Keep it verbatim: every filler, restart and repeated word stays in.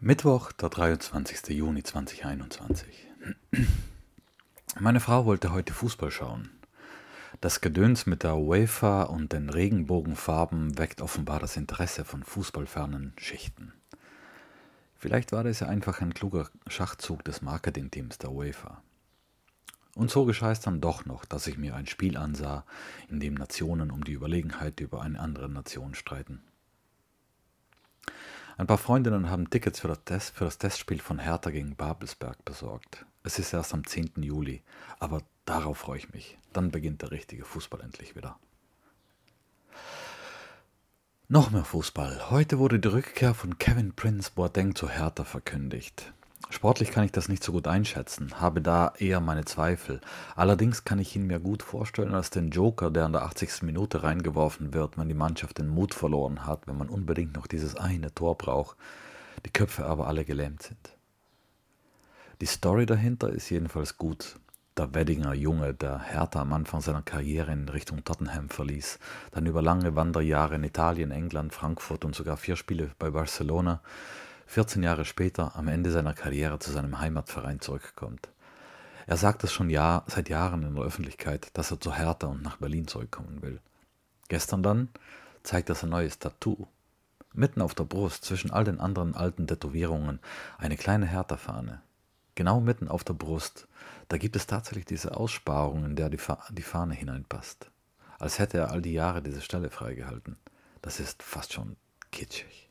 Mittwoch, der dreiundzwanzigster Juni zweitausendeinundzwanzig. Meine Frau wollte heute Fußball schauen. Das Gedöns mit der UEFA und den Regenbogenfarben weckt offenbar das Interesse von fußballfernen Schichten. Vielleicht war das ja einfach ein kluger Schachzug des Marketingteams der UEFA. Und so geschah es dann doch noch, dass ich mir ein Spiel ansah, in dem Nationen um die Überlegenheit über eine andere Nation streiten. Ein paar Freundinnen haben Tickets für das, Test, für das Testspiel von Hertha gegen Babelsberg besorgt. Es ist erst am zehnten Juli, aber darauf freue ich mich. Dann beginnt der richtige Fußball endlich wieder. Noch mehr Fußball. Heute wurde die Rückkehr von Kevin Prince Boateng zu Hertha verkündigt. Sportlich kann ich das nicht so gut einschätzen, habe da eher meine Zweifel. Allerdings kann ich ihn mir gut vorstellen als den Joker, der in der achtzigsten Minute reingeworfen wird, wenn die Mannschaft den Mut verloren hat, wenn man unbedingt noch dieses eine Tor braucht, die Köpfe aber alle gelähmt sind. Die Story dahinter ist jedenfalls gut. Der Weddinger Junge, der Hertha am Anfang seiner Karriere in Richtung Tottenham verließ, dann über lange Wanderjahre in Italien, England, Frankfurt und sogar vier Spiele bei Barcelona, vierzehn Jahre später am Ende seiner Karriere zu seinem Heimatverein zurückkommt. Er sagt es schon Jahr, seit Jahren in der Öffentlichkeit, dass er zu Hertha und nach Berlin zurückkommen will. Gestern dann zeigt er sein neues Tattoo. Mitten auf der Brust, zwischen all den anderen alten Tätowierungen, eine kleine Hertha-Fahne. Genau mitten auf der Brust, da gibt es tatsächlich diese Aussparung, in der die, Fa- die Fahne hineinpasst. Als hätte er all die Jahre diese Stelle freigehalten. Das ist fast schon kitschig.